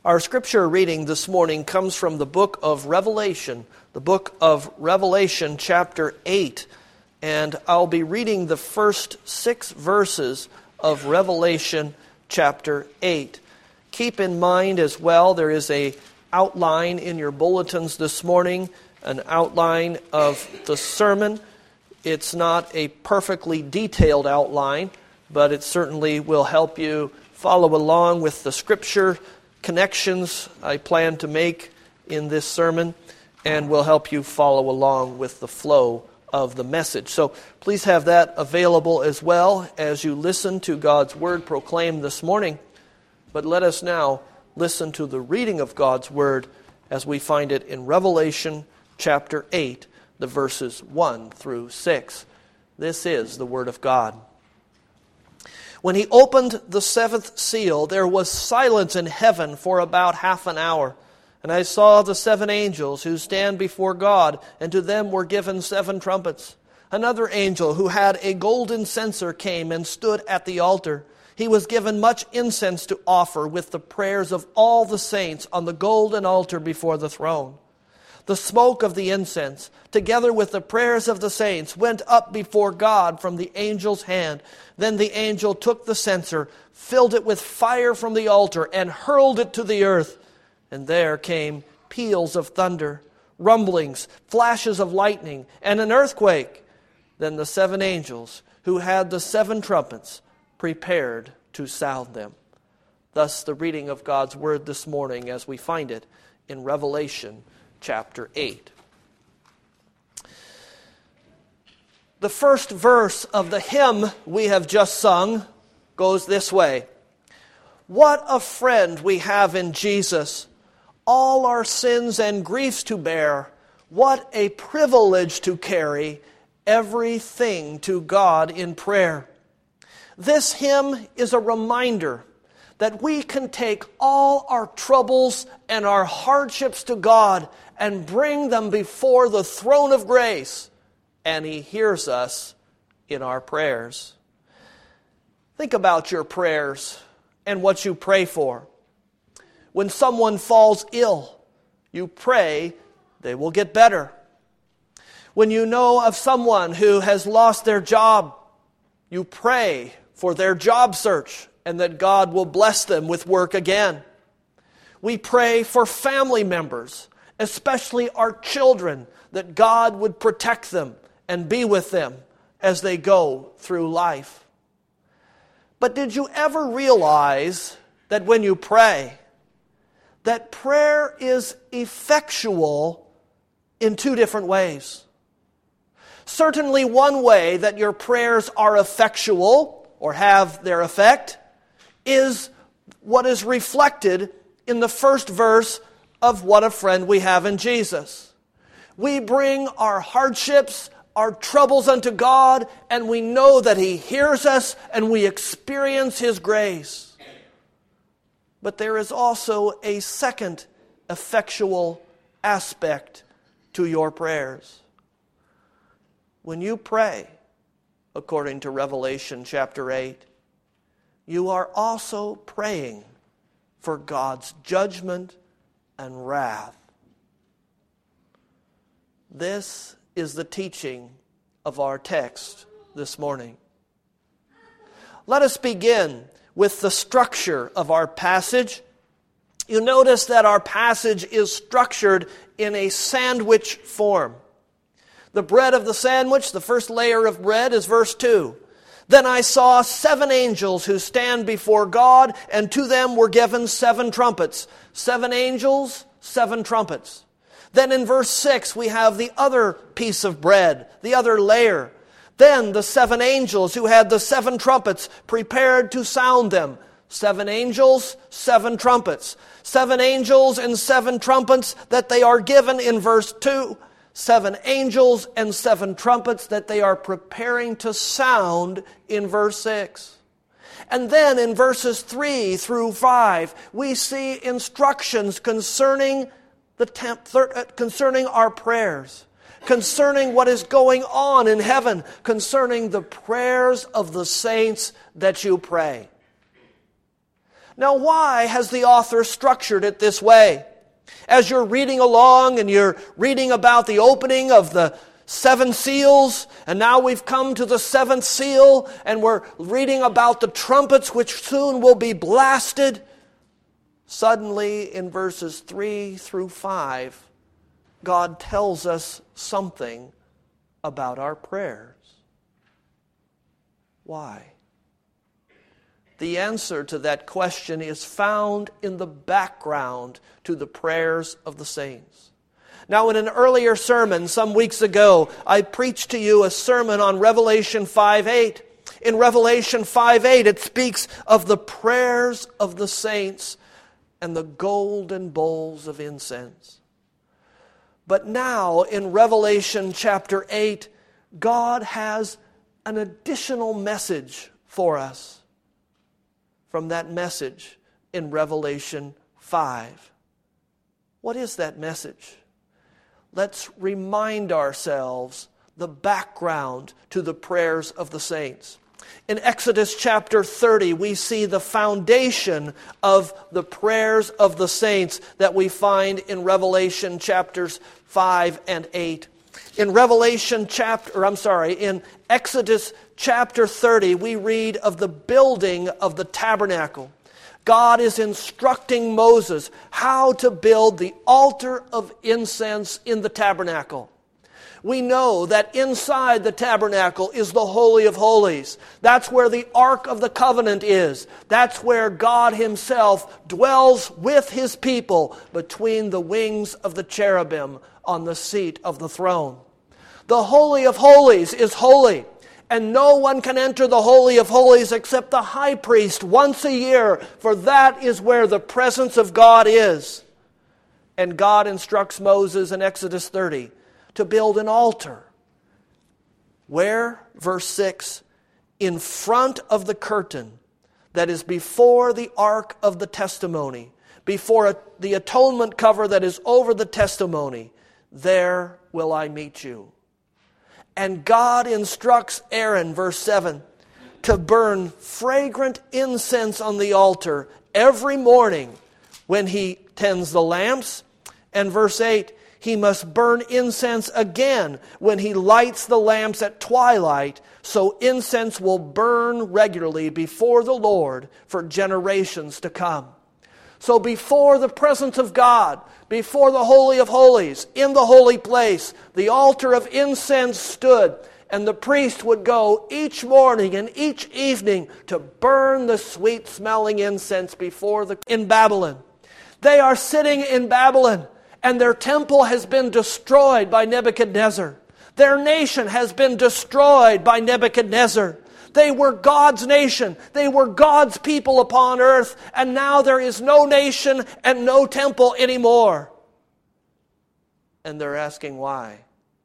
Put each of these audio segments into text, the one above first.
Our scripture reading this morning comes from the book of Revelation, chapter 8. And I'll be reading the first 6 verses of Revelation chapter 8. Keep in mind as well, there is an outline in your bulletins this morning, an outline of the sermon. It's not a perfectly detailed outline, but it certainly will help you follow along with the scripture connections I plan to make in this sermon, and will help you follow along with the flow of the message. So please have that available as well as you listen to God's Word proclaimed this morning. But let us now listen to the reading of God's Word as we find it in Revelation chapter 8, the verses 1 through 6. This is the Word of God. When he opened the 7th seal, there was silence in heaven for about half an hour. And I saw the 7 angels who stand before God, and to them were given 7 trumpets. Another angel who had a golden censer came and stood at the altar. He was given much incense to offer with the prayers of all the saints on the golden altar before the throne. The smoke of the incense, together with the prayers of the saints, went up before God from the angel's hand. Then the angel took the censer, filled it with fire from the altar, and hurled it to the earth. And there came peals of thunder, rumblings, flashes of lightning, and an earthquake. Then the 7 angels, who had the 7 trumpets, prepared to sound them. Thus the reading of God's Word this morning as we find it in Revelation chapter 8. The first verse of the hymn we have just sung goes this way. What a friend we have in Jesus, all our sins and griefs to bear. What a privilege to carry everything to God in prayer. This hymn is a reminder that we can take all our troubles and our hardships to God and bring them before the throne of grace, and He hears us in our prayers. Think about your prayers and what you pray for. When someone falls ill, you pray they will get better. When you know of someone who has lost their job, you pray for their job search and that God will bless them with work again. We pray for family members, especially our children, that God would protect them and be with them as they go through life. But did you ever realize that when you pray, that prayer is effectual in 2 different ways? Certainly one way that your prayers are effectual or have their effect is what is reflected in the first verse of What a Friend We Have in Jesus. We bring our hardships, our troubles unto God, and we know that He hears us and we experience His grace. But there is also a second effectual aspect to your prayers. When you pray, according to Revelation chapter 8, you are also praying for God's judgment and wrath. This is the teaching of our text this morning. Let us begin with the structure of our passage. You notice that our passage is structured in a sandwich form. The bread of the sandwich, the first layer of bread, is verse 2. Then I saw 7 angels who stand before God, and to them were given 7 trumpets. 7 angels, 7 trumpets. Then in verse 6 we have the other piece of bread, the other layer. Then the 7 angels who had the 7 trumpets prepared to sound them. 7 angels, 7 trumpets. 7 angels and 7 trumpets that they are given in verse 2. 7 angels and 7 trumpets that they are preparing to sound in verse 6. And then in verses 3 through 5, we see instructions concerning concerning our prayers, concerning what is going on in heaven, concerning the prayers of the saints that you pray. Now, why has the author structured it this way? As you're reading along and you're reading about the opening of the 7 seals, and now we've come to the 7th seal, and we're reading about the trumpets which soon will be blasted. Suddenly, in verses 3 through 5, God tells us something about our prayers. Why? The answer to that question is found in the background to the prayers of the saints. Now, in an earlier sermon some weeks ago, I preached to you a sermon on Revelation 5:8. In Revelation 5:8, it speaks of the prayers of the saints and the golden bowls of incense. But now, in Revelation chapter 8, God has an additional message for us from that message in Revelation 5. What is that message? Let's remind ourselves the background to the prayers of the saints. In Exodus chapter 30, we see the foundation of the prayers of the saints that we find in Revelation chapters 5 and 8. In Exodus chapter 30, we read of the building of the tabernacle. God is instructing Moses how to build the altar of incense in the tabernacle. We know that inside the tabernacle is the Holy of Holies. That's where the Ark of the Covenant is. That's where God Himself dwells with His people between the wings of the cherubim on the seat of the throne. The Holy of Holies is holy, and no one can enter the Holy of Holies except the high priest once a year, for that is where the presence of God is. And God instructs Moses in Exodus 30 to build an altar. Where? Verse 6, in front of the curtain that is before the ark of the testimony, before the atonement cover that is over the testimony, there will I meet you. And God instructs Aaron, verse 7, to burn fragrant incense on the altar every morning when he tends the lamps. And verse 8, he must burn incense again when he lights the lamps at twilight, so incense will burn regularly before the Lord for generations to come. So before the presence of God, before the Holy of Holies, in the holy place, the altar of incense stood, and the priest would go each morning and each evening to burn the sweet-smelling incense in Babylon. They are sitting in Babylon, and their temple has been destroyed by Nebuchadnezzar. Their nation has been destroyed by Nebuchadnezzar. They were God's nation. They were God's people upon earth. And now there is no nation and no temple anymore. And they're asking why.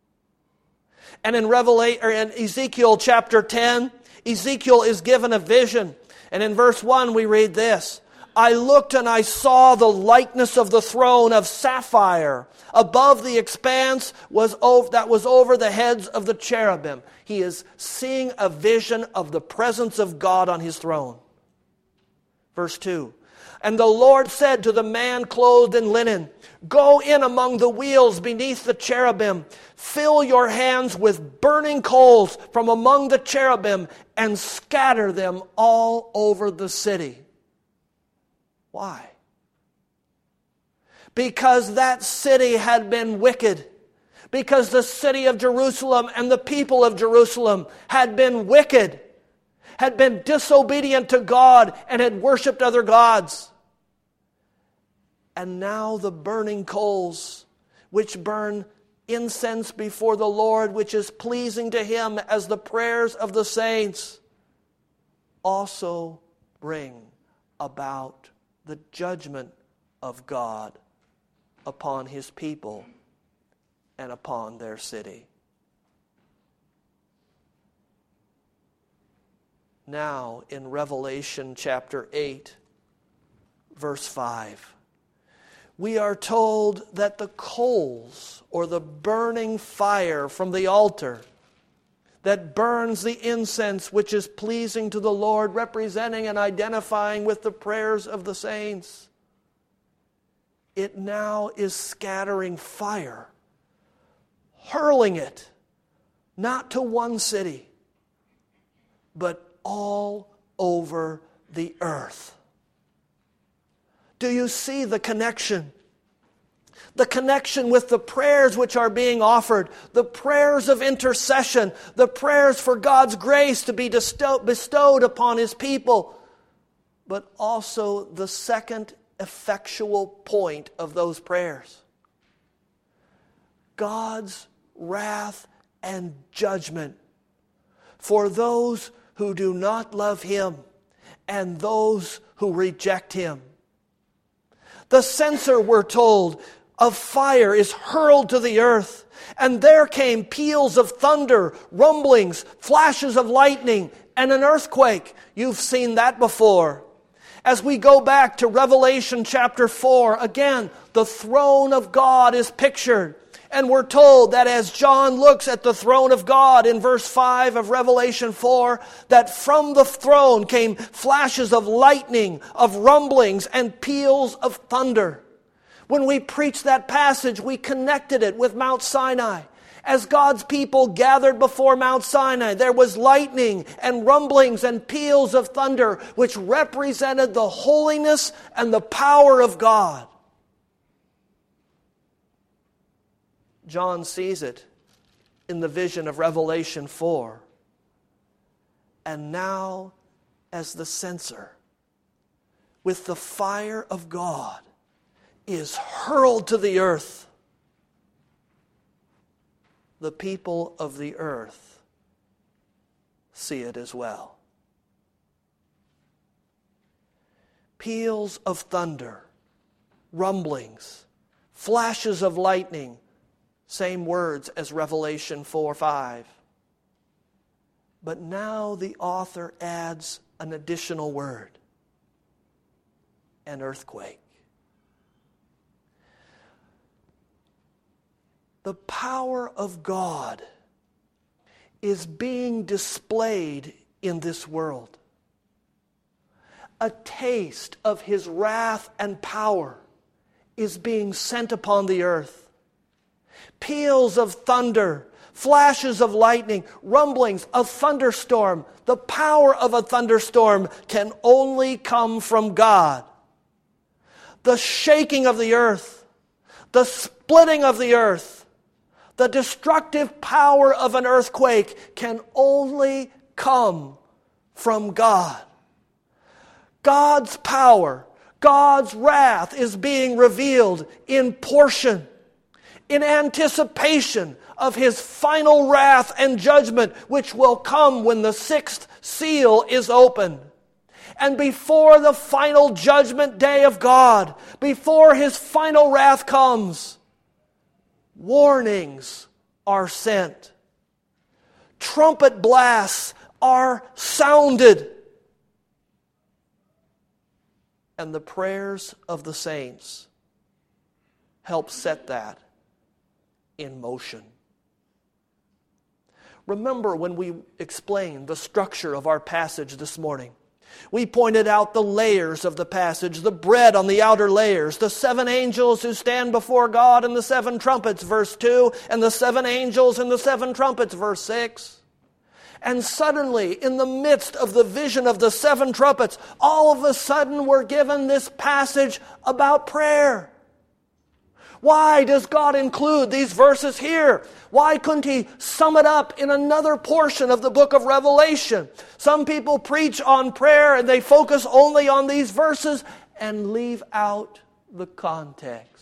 And in Ezekiel chapter 10, Ezekiel is given a vision. And in verse 1 we read this. I looked and I saw the likeness of the throne of sapphire. Above the expanse that was over the heads of the cherubim. He is seeing a vision of the presence of God on His throne. Verse 2. And the Lord said to the man clothed in linen, go in among the wheels beneath the cherubim. Fill your hands with burning coals from among the cherubim and scatter them all over the city. Why? Because that city had been wicked. Because the city of Jerusalem and the people of Jerusalem had been wicked, had been disobedient to God, and had worshipped other gods. And now the burning coals, which burn incense before the Lord, which is pleasing to Him as the prayers of the saints, also bring about the judgment of God upon His people and upon their city. Now, in Revelation chapter 8, verse 5, we are told that the coals, or the burning fire from the altar, that burns the incense which is pleasing to the Lord, representing and identifying with the prayers of the saints. It now is scattering fire, hurling it, not to one city, but all over the earth. Do you see the connection? The connection with the prayers which are being offered, the prayers of intercession, the prayers for God's grace to be bestowed upon His people, but also the second effectual point of those prayers. God's wrath and judgment for those who do not love Him and those who reject Him. The censer, we're told, of fire is hurled to the earth, and there came peals of thunder, rumblings, flashes of lightning, and an earthquake. You've seen that before. As we go back to Revelation chapter 4, again, the throne of God is pictured. And we're told that as John looks at the throne of God in verse 5 of Revelation 4, that from the throne came flashes of lightning, of rumblings, and peals of thunder. When we preached that passage, we connected it with Mount Sinai. As God's people gathered before Mount Sinai, there was lightning and rumblings and peals of thunder, which represented the holiness and the power of God. John sees it in the vision of Revelation 4. And now, as the censer, with the fire of God, is hurled to the earth, the people of the earth see it as well. Peals of thunder, rumblings, flashes of lightning, same words as Revelation 4:5. But now the author adds an additional word: an earthquake. The power of God is being displayed in this world. A taste of His wrath and power is being sent upon the earth. Peals of thunder, flashes of lightning, rumblings, a thunderstorm. The power of a thunderstorm can only come from God. The shaking of the earth, the splitting of the earth, the destructive power of an earthquake can only come from God. God's power, God's wrath is being revealed in portion, in anticipation of His final wrath and judgment, which will come when the sixth seal is opened. And before the final judgment day of God, before His final wrath comes, warnings are sent. Trumpet blasts are sounded. And the prayers of the saints help set that in motion. Remember when we explained the structure of our passage this morning. We pointed out the layers of the passage, the bread on the outer layers, the 7 angels who stand before God and the 7 trumpets, verse 2, and the 7 angels and the 7 trumpets, verse 6. And suddenly, in the midst of the vision of the 7 trumpets, all of a sudden we're given this passage about prayer. Why does God include these verses here? Why couldn't He sum it up in another portion of the book of Revelation? Some people preach on prayer and they focus only on these verses and leave out the context.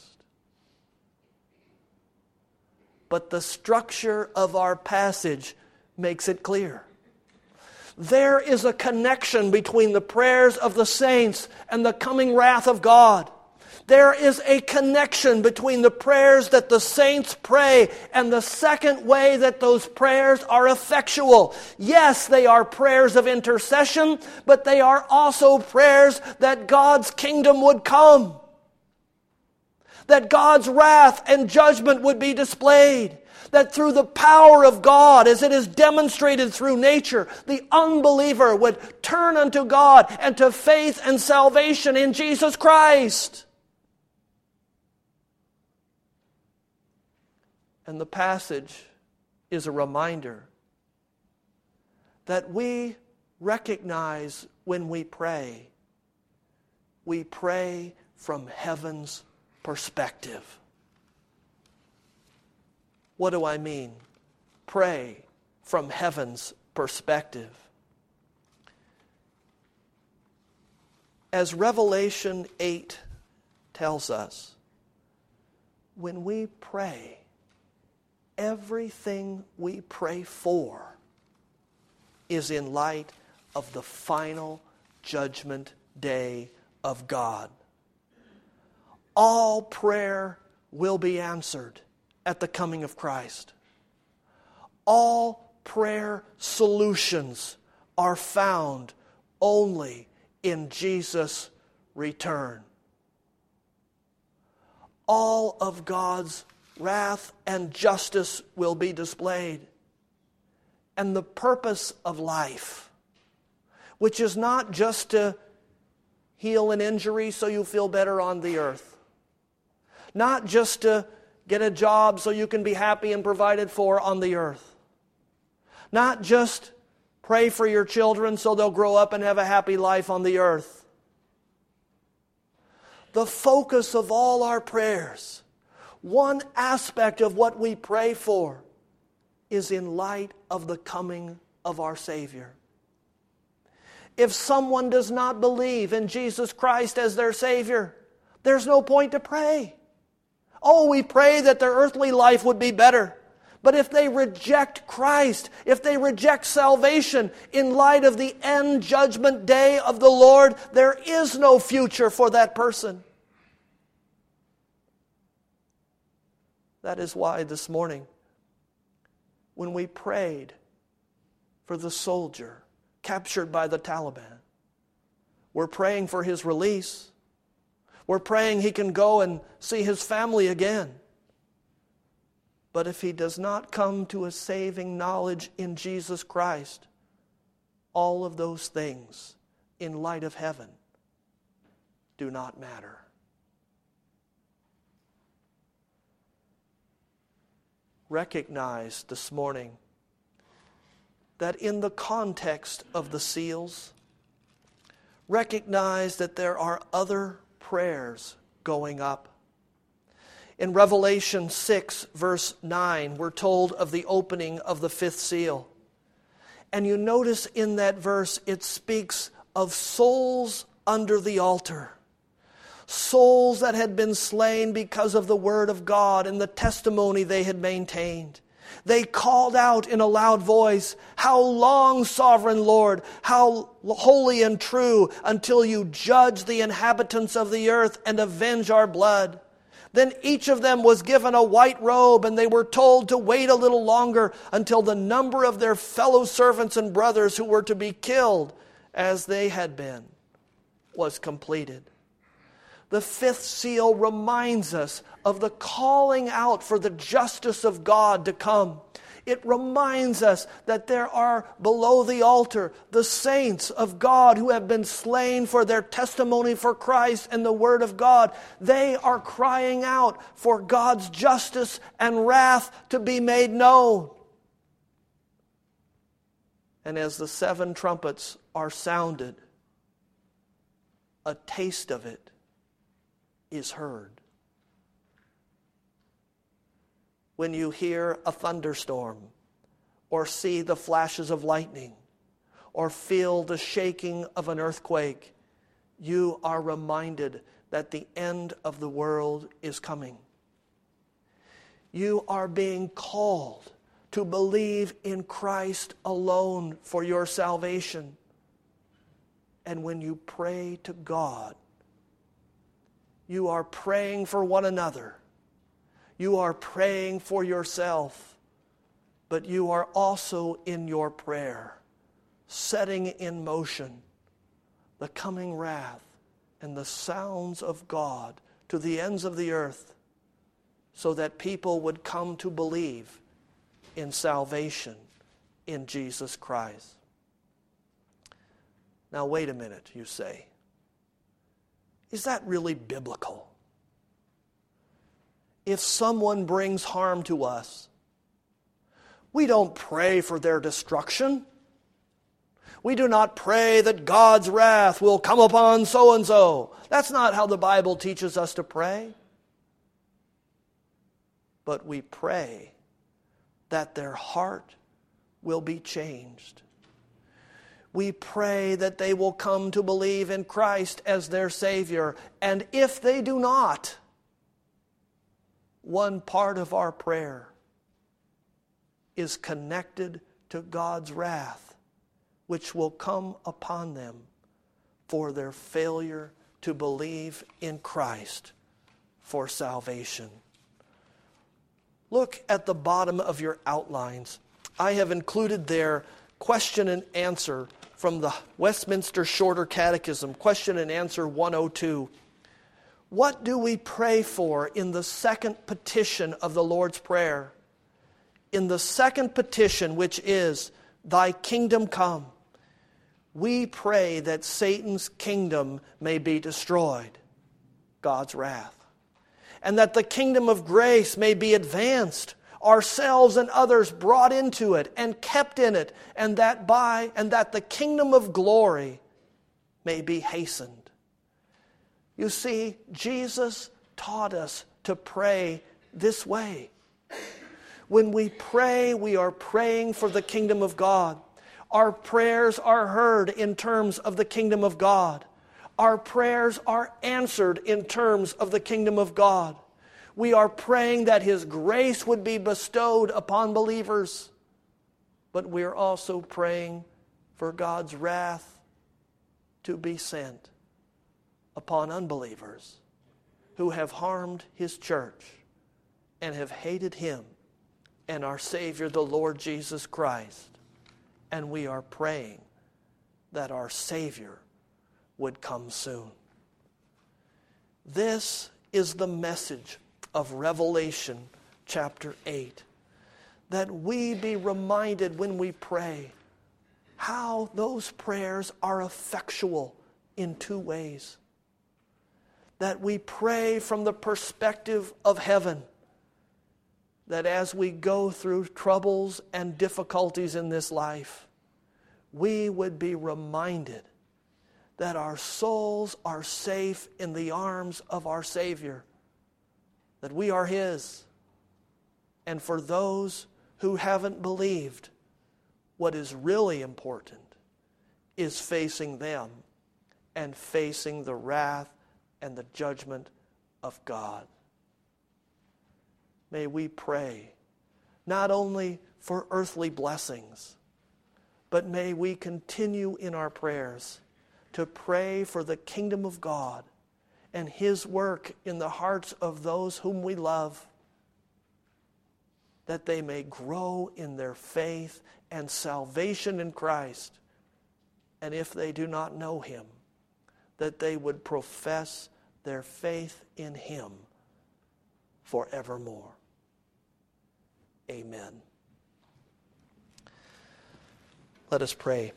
But the structure of our passage makes it clear. There is a connection between the prayers of the saints and the coming wrath of God. There is a connection between the prayers that the saints pray and the second way that those prayers are effectual. Yes, they are prayers of intercession, but they are also prayers that God's kingdom would come, that God's wrath and judgment would be displayed, That through the power of God, as it is demonstrated through nature, the unbeliever would turn unto God and to faith and salvation in Jesus Christ. And the passage is a reminder that we recognize when we pray from heaven's perspective. What do I mean? Pray from heaven's perspective. As Revelation 8 tells us, when we pray, everything we pray for is in light of the final judgment day of God. All prayer will be answered at the coming of Christ. All prayer solutions are found only in Jesus' return. All of God's wrath and justice will be displayed. And the purpose of life, which is not just to heal an injury so you feel better on the earth, not just to get a job so you can be happy and provided for on the earth, not just pray for your children so they'll grow up and have a happy life on the earth. The focus of all our prayers, one aspect of what we pray for, is in light of the coming of our Savior. If someone does not believe in Jesus Christ as their Savior, there's no point to pray. Oh, we pray that their earthly life would be better. But if they reject Christ, if they reject salvation in light of the end judgment day of the Lord, there is no future for that person. That is why this morning, when we prayed for the soldier captured by the Taliban, we're praying for his release. We're praying he can go and see his family again. But if he does not come to a saving knowledge in Jesus Christ, all of those things in light of heaven do not matter. Recognize this morning that in the context of the seals, recognize that there are other prayers going up. In Revelation 6, verse 9, we're told of the opening of the fifth seal. And you notice in that verse, it speaks of souls under the altar. Souls that had been slain because of the word of God and the testimony they had maintained. They called out in a loud voice, "How long, sovereign Lord, how holy and true, until you judge the inhabitants of the earth and avenge our blood?" Then each of them was given a white robe, and they were told to wait a little longer until the number of their fellow servants and brothers who were to be killed, as they had been, was completed. The fifth seal reminds us of the calling out for the justice of God to come. It reminds us that there are below the altar the saints of God who have been slain for their testimony for Christ and the Word of God. They are crying out for God's justice and wrath to be made known. And as the 7 trumpets are sounded, a taste of it is heard. When you hear a thunderstorm, or see the flashes of lightning, or feel the shaking of an earthquake, you are reminded that the end of the world is coming. You are being called to believe in Christ alone for your salvation. And when you pray to God, you are praying for one another. You are praying for yourself. But you are also in your prayer setting in motion the coming wrath and the sounds of God to the ends of the earth, so that people would come to believe in salvation in Jesus Christ. Now, wait a minute, you say. Is that really biblical? If someone brings harm to us, we don't pray for their destruction. We do not pray that God's wrath will come upon so-and-so. That's not how the Bible teaches us to pray. But we pray that their heart will be changed. We pray that they will come to believe in Christ as their Savior. And if they do not, one part of our prayer is connected to God's wrath, which will come upon them for their failure to believe in Christ for salvation. Look at the bottom of your outlines. I have included there question and answer from the Westminster Shorter Catechism, question and answer 102. What do we pray for in the second petition of the Lord's Prayer? In the second petition, which is, Thy kingdom come, we pray that Satan's kingdom may be destroyed, God's wrath, and that the kingdom of grace may be advanced, ourselves and others brought into it and kept in it, and that the kingdom of glory may be hastened. You see, Jesus taught us to pray this way. When we pray, we are praying for the kingdom of God. Our prayers are heard in terms of the kingdom of God. Our prayers are answered in terms of the kingdom of God. We are praying that His grace would be bestowed upon believers. But we are also praying for God's wrath to be sent upon unbelievers who have harmed His church and have hated Him and our Savior, the Lord Jesus Christ. And we are praying that our Savior would come soon. This is the message of Revelation chapter 8. That we be reminded when we pray how those prayers are effectual in two ways. That we pray from the perspective of heaven. That as we go through troubles and difficulties in this life, we would be reminded that our souls are safe in the arms of our Savior, that we are His. And for those who haven't believed, what is really important is facing them and facing the wrath and the judgment of God. May we pray not only for earthly blessings, but may we continue in our prayers to pray for the kingdom of God and His work in the hearts of those whom we love, that they may grow in their faith and salvation in Christ, and if they do not know Him, that they would profess their faith in Him forevermore. Amen. Let us pray.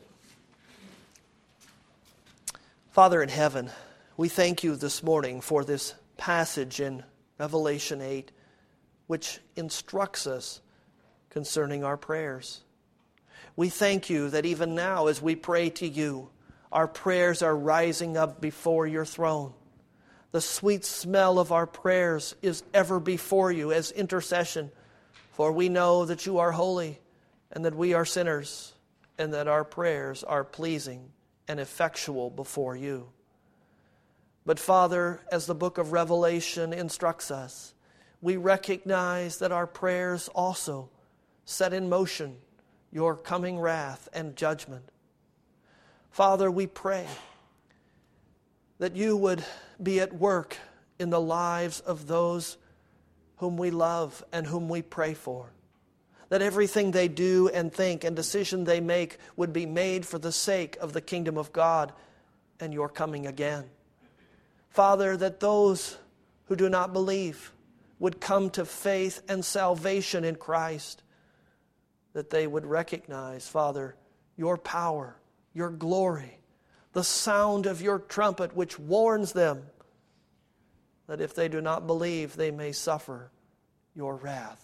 Father in heaven, we thank You this morning for this passage in Revelation 8, which instructs us concerning our prayers. We thank You that even now as we pray to You, our prayers are rising up before Your throne. The sweet smell of our prayers is ever before You as intercession, for we know that You are holy and that we are sinners, and that our prayers are pleasing and effectual before You. But Father, as the book of Revelation instructs us, we recognize that our prayers also set in motion Your coming wrath and judgment. Father, we pray that You would be at work in the lives of those whom we love and whom we pray for. That everything they do and think and decision they make would be made for the sake of the kingdom of God and Your coming again. Father, that those who do not believe would come to faith and salvation in Christ. that they would recognize, Father, your power, your glory, the sound of your trumpet which warns them that if they do not believe, they may suffer your wrath.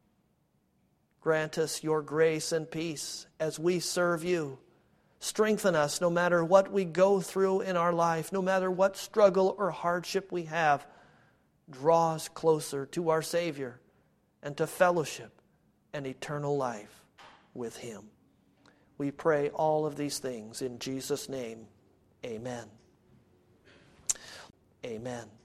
Grant us your grace and peace as we serve you. Strengthen us no matter what we go through in our life, no matter what struggle or hardship we have. Draw us closer to our Savior and to fellowship and eternal life with Him. We pray all of these things in Jesus' name. Amen. Amen.